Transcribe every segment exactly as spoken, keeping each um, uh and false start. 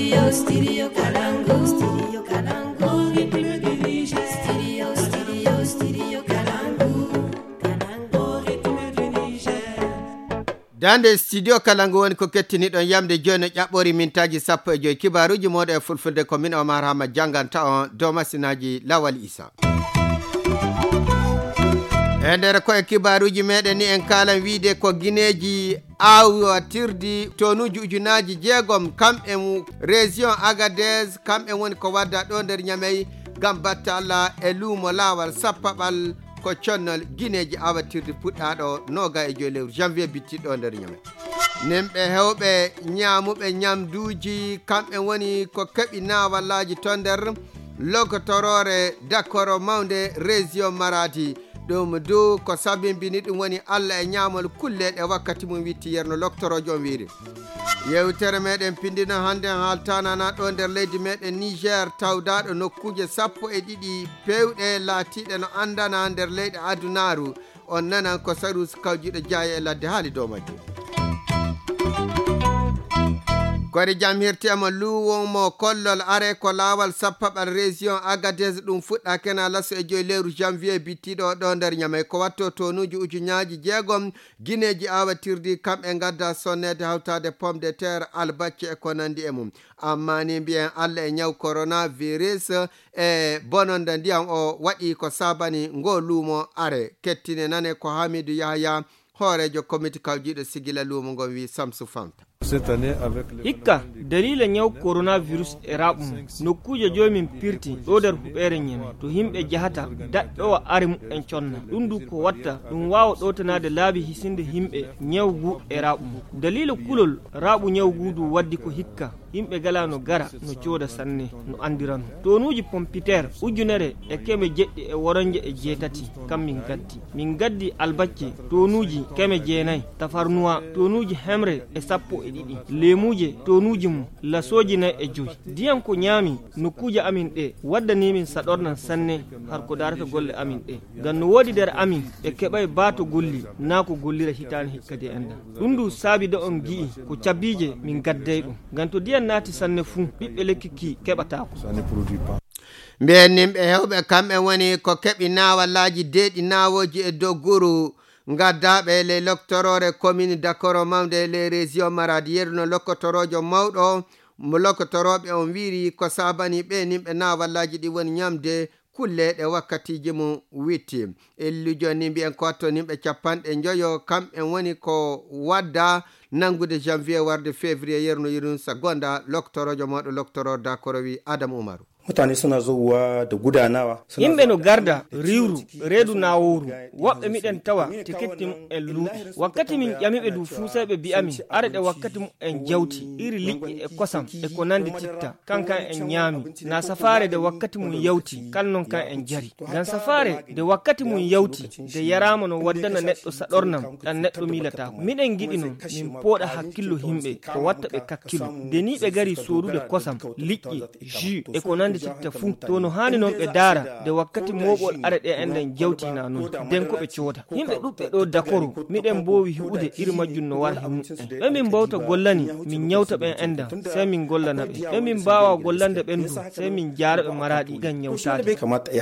Studio, studio Kalangu. Studio Kalangu. Studio, studio, studio Kalangu. Kalangu. Dande studio Kalangu woni ko kettini ɗon yamde joni ƴaɓɓori mintaji sappo e joyi kibaruji moɗo e fulfulde commune Omar Hama janganta on dow masinaji Lawal Isa. E nder koye kibaruji meɗen ni en kalan wiide ko guineji awatirdi tonuji ujunaji jeegom kamɓe mu région Agadez kamɓe woni ko wadda ɗo nder Niamey gam battalla e luumo lawal sappaɓal ko connol guineji awatirdi puɗɗaɗo noga e joyi lewru janvier bittiɗo nder Niamey. Nemɓe hewɓe ñamuɓe ñamduji kamɓe woni ko keɓi nawallaji to nder lokotorore dakoro mawde région Maradi ɗum dow ko sabimbini ɗum woni Allah e ñamol kulleɗe wakkati mum witti yerno loktorojo on wiiri. Yewtere meɗen pindino hande haltanana ɗo nder leydi meɗen Niger tawdaɗo nokkuje sappo e ɗiɗi pewɗe laatiɗe no andana nder leyɗe adunaru on nanan ko Sarus Kawjiɗo Diaye e ladde haali dow majjum. Kori jam hirtiyama luwomo kollol are ko lawal sappaɓal région Agadez ɗum fuɗɗa kena lasso e joyi lewru janvier bittiɗo ɗo nder Niamey ko watto tonuji ujuñaji jeegom guineji awatirdi kamɓe gadda sonnede hawtade pomme de terre albacce e ko nandi e mum amma ni mbiyen Allah e ñaw coronavirus e bononda ndiyam o waɗi ko sabani ngo luumo are kettine nane ko Hamidou Yahya hoorejo comité kawjiɗo sigila luumo ngon wi Samsou Fanta. Hikka dalila nyaw coronavirus e raɓum nokkuje jomin pirti ɗo nder huɓere ñeme to himɓe jahata daɗɗowa are mu'en conna ɗum du ko watta ɗum wawa ɗotanade laabi hisinde himɓe ñawgu e raɓum dalila kulol raɓu ñawgu du waddi ko hikka yimɓe gala no gara no cooda sanne no andirano tonuji pompiter ujunere e keme jeɗɗi e woronje e jeetati kam min gaddi min gaddi albacce tonuji keme jeenayi tafarnuwa tonuji hemre e sappo e ɗiɗi lemuje tonuji mum lasoji nayi e joyi diyan ko ñaami nokkuje amin ɗe waddanimin saɗornan sanne har ko darata golle amin ɗe ngam no woodi nder amin ɓe keɓay baato golli naa ko gollira hitani hikkadi enda ɗum du saabi da on gi'i ko cabbije min gadday ɗum ngam to diyan naati sanne fuu ɓiɓɓe lekkiki keɓatako mbiyen nimɓe hewɓe kamɓe woni ko keɓi nawallaji deeɗi nawoji e dogguru gaddaɓe le loctorore commune dakoro mawde le région Maradi yerno lokotorojo mawɗo mo lokotoroɓe on wiiri ko sabani ɓe nimɓe nawallaji ɗi woni ñamde kulleɗe wakkatiji mum witti ellujo ni mbiyen ko watto nimɓe capanɗe joyo kamɓe woni ko wadda nangude janvier warde février yerno yirun sa gonda loktorojo mawɗo loctoror dakoro wi Adam Umaru. Mutane suna zuwa da gudanawa. Yimɓe no garda riwru reedu naworu woɓɓe miɗen tawa tikiti mum en luuɓi wakkati min ƴamiɓe du fuu sey ɓe mbi'amin arɗe wakkati mum en jawti iri liƴƴi e kosam e ko nandi titta kankan en ñaami na safare de wakkati mum yawti kal non kan en jari ngam safare de wakkati mum yawti de yarama no waddana neɗɗo saɗornam ɗan neɗɗo miilatako miɗen giɗi non min pooɗa hakkillo himɓe ko watta ɓe kakkilo de ni ɓe gari sodude kosam liƴƴi jus e ko nandi titta fuu to no hani noon ɓe daara de wakkati moɓol are ɗe enden jawtina noon den ko ɓe cooda yimɓe ɗuɓɓe ɗo dakoro miɗen mbowi hiɓude iri majjum no war himu en ɓe min mbawta gollani min ñawta ɓen enda sey min gollana ɓe ɓe min mbawa gollande ɓen du sey min jaara ɓe Maradi gan ñawtade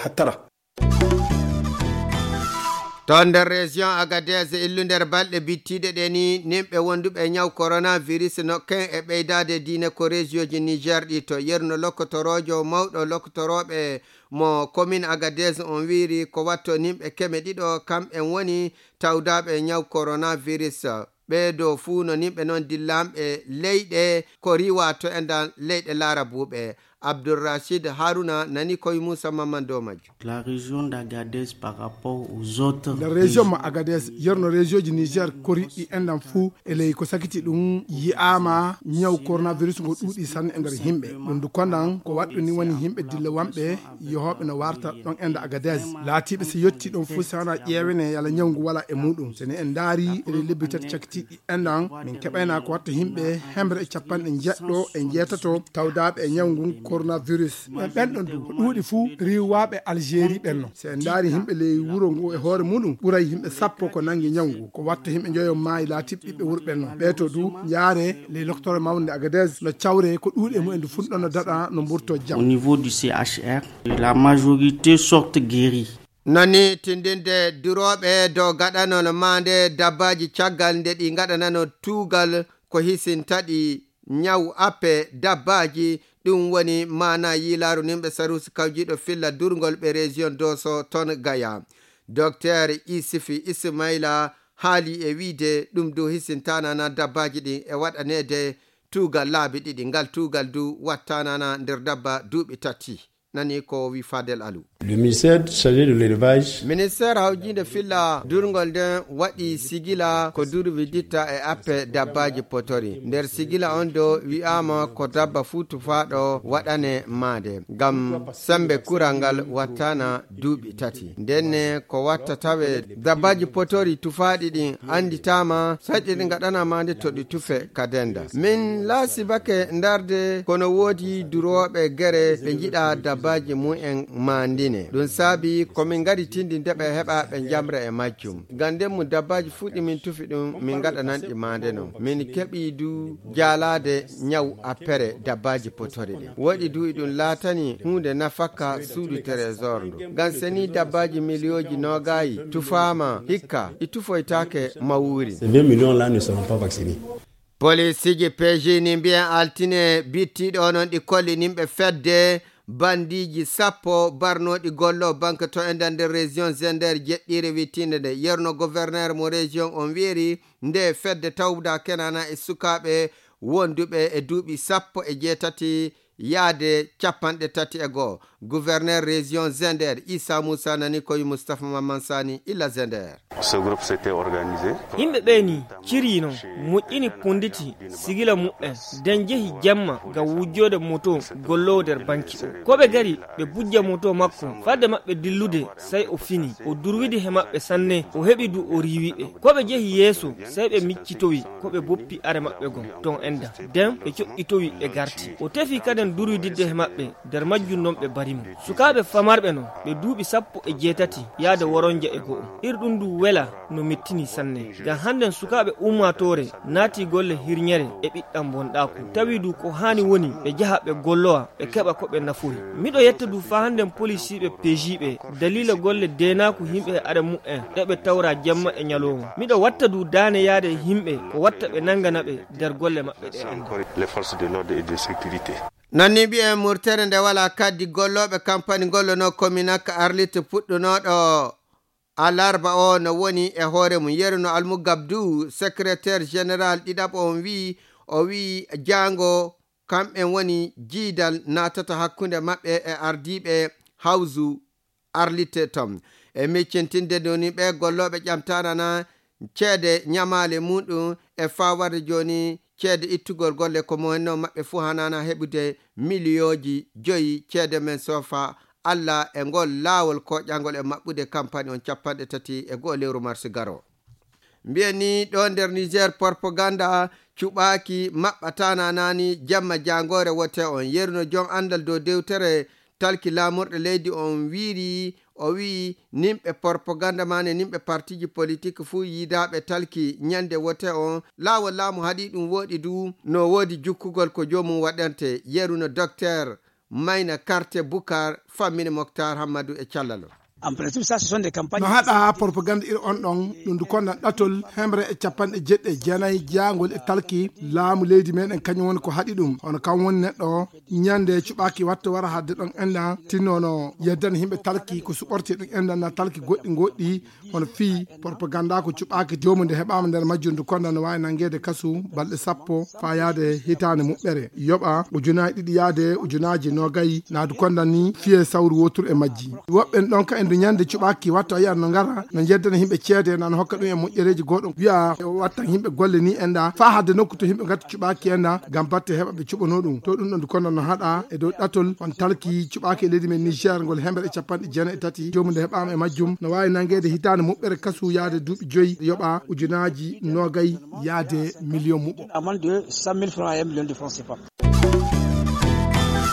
to nder région Agadez illu nder balɗe bittiɗe ɗe ni nimɓe wonduɓe ñaw coronavirus nokken e ɓeydade diine ko région ji Niger ɗi to yerno lokotorojo mawɗo lokotoroɓe mo commune Agadez on wiiri ko watto nimɓe keme ɗiɗo kamɓe woni tawdaɓe ñaw coronavirus ɓeeɗo fuu no nimɓe noon dillamɓe leyɗe ko riwa to endan leyɗe laarabuɓe Abdulrashid Haruna nani koy Moussa Mamando majjo. La région d'Agadez par rapport aux autres. La région ma Agadez yerno région du Niger kori di endam fu ele ko sakiti dum yi'ama nyaw coronavirus go dudi san e nder himbe dum du kondan ko waddu ni woni himbe dilla wambe yohobe no warta don enda Agadez laatibe se yotti don fu sana ƴewene yala nyawngu wala e mudum sene en daari ele lebbitat cakti endan min kebayna ko watta himbe hembre e capanɗe jeddo e jetato tawdabe e nyawngu coronavirus ben don du dudi fu riwabe Algérie benno se ndari himbe le wuro ngo e hoore mudum buray himbe sappo ko nangi nyangu ko watta himbe joyo mayi la tibbe wurbenno beto du yaare le docteur Mamoudou Agadez no chawre ko duude mu en fundono dada no burto jam. Au niveau du C H R, la majorité sortent guéris. nani tindinde duroɓe do gaɗanono mande dabbaji caggal nde ɗi gaɗanano tugal ko hisintaɗi nyaw appe dabbaji ɗum woni mana yilaru nimɓe sarusi kawjiɗo filla durgol ɓe région doso ton gaya. Docteur Isifi Ismaila haali e wiide ɗum du hisintanana dabbaji ɗin e waɗanede tugal laabi ɗiɗi ngal tugal du wattanana nder dabba duuɓi tati. Nani ko wi Fadel Alou. Le ministère chargé de l'élevage. Ministère hawjinde filla durgol den waɗi sigila ko durbi ditta e appe dabbaji potori. Nder sigila on do wi'ama ko dabba fu tufaɗo waɗane maade gam sembe kurangal wattana duuɓi tati. Ndenne ko watta tawe dabbaji potori tufaɗi ɗin anditama saɗi ɗi gaɗana maade to ɗi tufe kadenda. Min laasi bake ndarde kono woodi duroɓe gere ɓe jiɗa dabbaji mu'en mandi ɗum saabi komin gadi tindi nde ɓe heɓa ɓe jamra e majjum ganden mu dabbaji fuɗɗi min tufi ɗum min gaɗanan ɗi mande no min keɓi du jalade nyaw appere dabbaji potori ɗi woɗi du ɗum laatani hunde nafakka suudu trésor ndu ngam seni dabbaji milliyoji nogayi tufama hikka i tufoytake mawuri. vingt millions là ne seront pas vaccinés. Polisiji P J ni mbiyan altine bittiɗo non ɗi kolli nimɓe fedde bandiji sappo barnoɗi gollo banque to enda nder région Zender jeɗɗire wittinde nde yerno gouverneur mo région on wiiri nde fedde tawda kenana e sukaɓe wonduɓe e duuɓi sappo e jeetati yaade capanɗe tati e goo. Gouverneur région Zender Issa Moussa nani koye Moustapha Mamman Sani illa Zender. Ce groupe s'était organisé. Yimɓe ɓeni cirino moƴƴini ponditi sigila mu'en den jehi jamma ga wujjode moto gollowo nder banki o koɓe gari ɓe bujja moto makko fadde maɓɓe dillude sai o fini o durwidi he maɓɓe sanne o heɓi du o riwiɓe koɓe jehi yeeso sai ɓe miccitowi koɓe boppi are maɓɓe gon ton enda den ɓe coƴƴitowi ɓe garti o tefi kaden durwididde he maɓɓe nder majjum non ɓe barimo sukaɓe famarɓe no ɓe duuɓi sappo e jeetati yaade woronja e go'o irɗum du wela no mettini sanne ngam handen sukaɓe ummatore naati golle hirñere e ɓiɗɗam bonɗaku tawi du ko hani woni ɓe jaha ɓe gollowa ɓe keɓa ko ɓe nafuri miɗo yetta du fa handen policiɓe P J ɓe dalila golle denaku himɓe e are mu'en ɗeɓe tawra jamma e ñalowma miɗo watta du dane yaade himɓe ko watta ɓe nangana ɓe nder golle maɓɓe ɗe les forces de l'ordre et de sécurité. Nanni mbi'en murtere nde wala kaddi golloɓe campagne gollono cominaque Arlite puɗɗunoɗo alarba o no woni e hoore mum yeruno Almugabdou secrétaire général ɗiɗaɓo on wi o wi jango kamɓen woni jiidal natata hakkunde maɓɓe e ardiɓe hawsu Arlite tom e miccintinde doni ɓe golloɓe ƴamtanana ceede ñamale muɗum e fawarde joni ceede ittugol golle ko mo henno maɓɓe fu hanana heɓude milliyoji joyi ceede men sofa Allah e ngol laawol koƴangol e maɓɓude campagne on capanɗe tati e goo lewru mars garo. Mbiyeni ɗo nder Niger propaganda cuɓaki maɓɓatana nani jamma jangore wote on yerno jon andal dow dewtere talki lamorɗe leydi on wiiri o wi nimɓe propaganda mane nimɓe partiji politique fu yidaɓe talki ñande wote on laawol laamu haɗi ɗum woɗi du no woodi jukkugol ko jomum waɗante yeruno docteur Mayna Karte Boukar fammine Mokhtar Hammadou e callalo. En principe, ça, ce sont des campagnes. No haɗa propagande ir on ɗon ɗum du konnan ɗatol hemre e capanɗe jeɗɗe jeenayi jangol e talki laamu leydi meɗen kañum woni ko haɗi ɗum hono kam woni neɗɗo ñande cuɓaki watta wara hadde ɗon enda tinnono yeddana himɓe talki ko suɓorte ɗum endana talki goɗɗi goɗɗi hono fi propaganda ko cuɓaki jomum nde heɓama nder majjum du konnan no wawi nangede kasu balɗe sappo fa yaade hitande muɓɓere yoɓa ujunaji ɗiɗi yaade ujunaji nogayi naadu konnan ni fiye sawru wotur e majji woɓɓen ɗon ka ndu ñande cuɓaki watta yiya no ngara no jeddana himɓe ceede nan hokka ɗum e moƴƴereji goɗɗum wiya watta himɓe golle ni enda fa hadde nokku to himɓe gatti cuɓaki enda gam batte heɓa ɓe cuɓano ɗum to ɗum ɗon du konno no haɗa e dow ɗatol on talki cuɓaki e leydi men Niger ngol hemɓe e capanɗe jeenayi e tati jomum nde heɓama e majjum no wawi nangede hitande muɓɓere kasu yaade duuɓi joyyi yoɓa ujunaji nogayi yaade million muɓɓo à moins de cent mille francs à un million de francs C F A.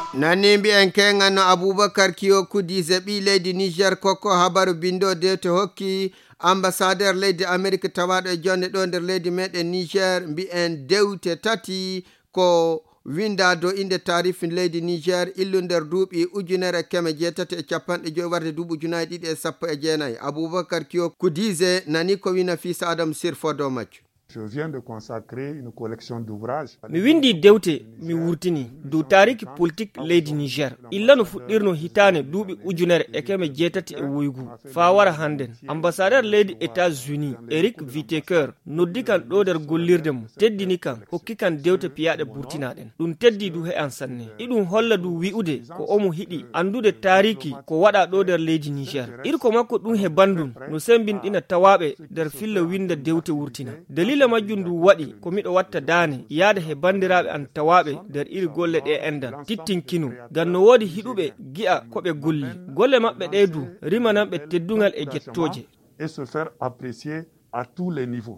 nani mbi'en kenganno Aboubacar Kio Kudise ɓi leydi Niger kokko habaru bindode to hokki ambassadeur leydi Amerique tawaɗo e jonde ɗo nder leydi meɗen Niger mbi'en dewte tati ko winda do inde tarif leydi Niger illu nder duuɓi ujunere keme jeetati e capanɗe joyi warde duuɓi ujunaje ɗiɗi e sappo e jeenayi. Aboubacar Kio Kudise nani ko wina Fils Adam Sirfodo maccu. Je viens de consacrer une collection d'ouvrages. Mi windi dewte mi wurtini dow tariki politique leydi Niger illa no fuɗɗirno hitane duuɓi ujunere e keme jeetati e woygu fa wara hannden ambassadeur leydi États-Unis Eric Whitaker noddi kan ɗo nder gollirde mo teddini kan hokki kan dewte piyaɗe burtinaɗen ɗum teddi du he an sanne iɗum holla du wi'ude ko omo hiɗi andude tariki ko waɗa ɗo nder leydi Niger irko makko ɗum he bandum no sembinɗina tawaɓe nder filla winda dewte wurtina dalil majjum du waɗi ko miɗo watta dane yaada he bandiraɓe an tawaɓe nder iri golle ɗe endan tittinkino ngam no woodi hiɗuɓe gi'a koɓe golli golle maɓɓe ɗe du rimananɓe teddungal e jettoje et se faire apprécier à tous les niveaux.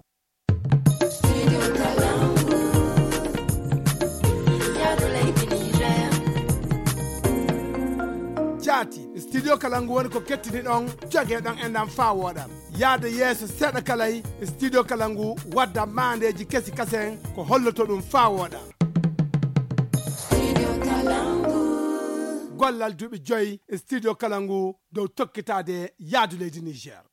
Jati studio Kalangu woni ko kettini ɗon jogue ɗon enɗam fa woɗam yaade yeeso seeɗa kalay studio Kalangu wadda mandeji kesi kasen ko holloto ɗum fa woɗam gollal duuɓi joyi studio Kalangu dow tokkitade yaadu leydi Niger.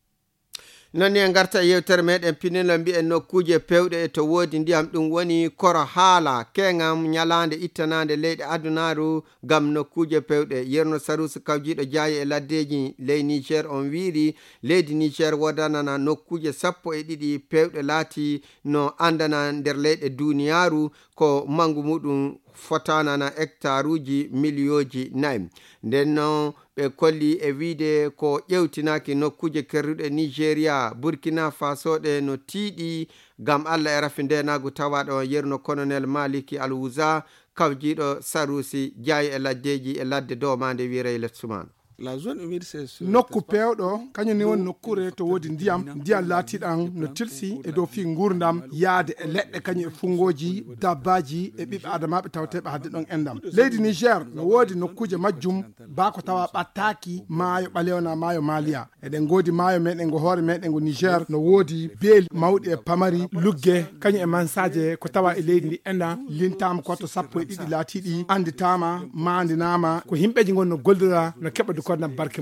noni en garta yewtere meɗen pinila mbi'en nokkuje pewɗe to woodi ndiyam ɗum woni koro haala kengam nyalande ittanande leyɗe adunaru gam nokkuje pewɗe yerno Sarusi kawjiɗo jaayi e laddeji ley Niger on wiiri leydi Niger wodanana nokkuje sappo e ɗiɗi pewɗe laati no andana nder leyɗe duniyaru ko mangu muɗum fotanana hectare uji milioji nayyi nden noon ɓe kolli e wiide ko ƴewtinaki nokkuje kerruɗe Nigeria Burkina Faso ɗe no tiiɗi gam Allah e rafi ndenagu tawaɗo yerno colonel Maliki Alwuza kawjiɗo Sarusi jaayi e laddeji e ladde domande wiire Letsumano. La zone humide c'est nokku pewɗo kañum ni woni nokkure to woodi ndiyam ndiyam laatiɗan no tilsi e dow fi gurdam yaade e leɗɗe kañum e fungoji dabbaji e ɓiɓɓe adamaɓe tawteɓe hadde ɗon endam leydi Niger no woodi nokkuje majjum bako tawa ɓattaki maayo ɓalewna maayo Maliya eɗen goodi maayo meɗen go hoore meɗen go Niger no woodi beeli mawɗi e pamari lugge kañum e mansaje ko tawa e leydi ndi enda lintama koto sappo e ɗiɗi laatiɗi anditama mandinama ko himɓeji gon no goldira no keɓa du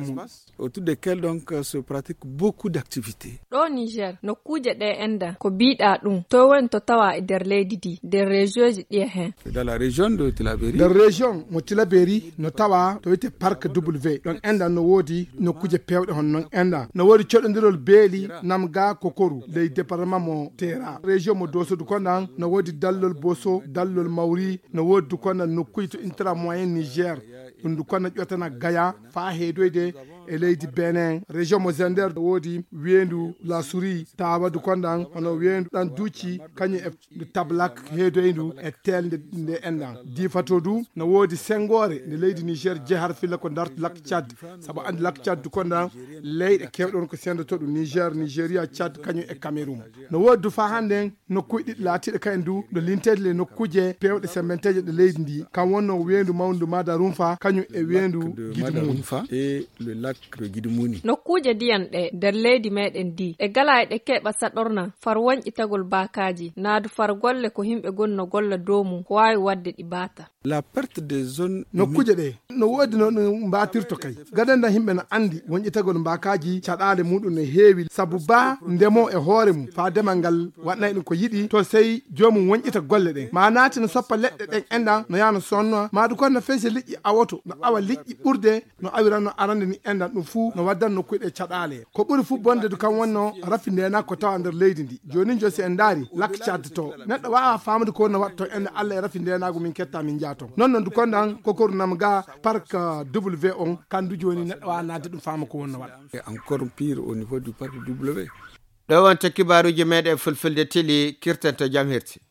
autour desquels donc se pratique beaucoup d'activités. Ɗo Niger nokkuje ɗe enda ko biɗa ɗum to woni to tawa e nder leydi di nder région ɗi hen. Dans la région de Tilaberi. Dans région mo Tilaberi no tawa to wite parc W ɗon enda no woodi nokkuje pewɗe hon non enda no woodi coɗodirol beeli namga kokoru ley département mo Tera région mo Dosso du Kondan no woodi dallol Bosso dallol Mawri no woodi du Kondan nokkuje to intra moyen Niger ɗum du Kondan ƴottana Gaya fa heedoyde e leydi Benin région mo Zender woodi wendu la Souris tawa du Kondan hono wendu ɗan duuci kañum e Tablak heedoyndu e telde nde endan difato du no woodi Sengore nde leydi Niger jehar filla ko darto lak Tchad sabu andi lak Tchad du Kondan leyɗe kewɗon ko sendoto ɗum Niger Nigeria Tchad kañum e Cameroun no woodi du fa hande nokkuji ɗiɗi laatiɗe kayen du no lintede le nokkuje pewɗe sembenteje ɗe leydi ndi kam wonno wendu mawndu Madarumfa kañum e wendu Gidimuni et le lac de Gidimuni. Nokkuje diyan ɗe nder leydi meɗen di e gala e ɗe keɓa saɗorna far woñƴitagol bakaji naadu far golle ko himɓe gonno golla dow mum ko wawi wadde ɗi baata. La perte des zones nokkuje ɗe no woodi no mbatirto kay gadanda himɓe no andi woñƴitagol mbakaji caɗale muɗum no heewi sabu ba ndemo e hoore mum fa demal ngal waɗnayi ɗum ko yiɗi to sey jomum woñƴita golle ɗen ma naati no soppa leɗɗe ɗen endan no yaha no sonno maadu kon no feesi liƴƴi awoto no awa liƴƴi ɓurde no awiran no arande ni endan ɗum fuu no waddan nokkuɗe caɗale ko ɓuri fuu bonde du kam wonno rafi ndena ko tawa nder leydi ndi joni josi en daari lak Tchad to neɗɗo wawa famde ko no watta to ende Allah e rafi ndenago min ketta min jaato non non du kondan kokoru nam ga parc W on kandu joni neɗɗo wawa nadde ɗum fama ko wonno waɗa et encore pire au niveau du parc W. ɗo wonta kibaruji meɗe fulfulde tili kirtanta jam hirti.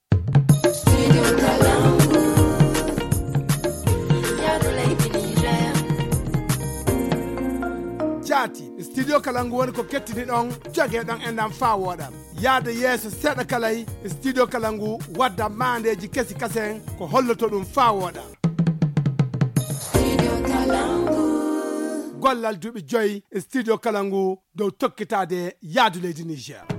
Jati studio Kalangu woni ko kettini ɗon jogue ɗon endam fa woɗam yaade yeeso seeɗa kalay studio Kalangu wadda mandeji kesi kasen ko holloto ɗum fa woɗam gollal duuɓi joyi e studio kalangu dow tokkitade yaadu leydi niger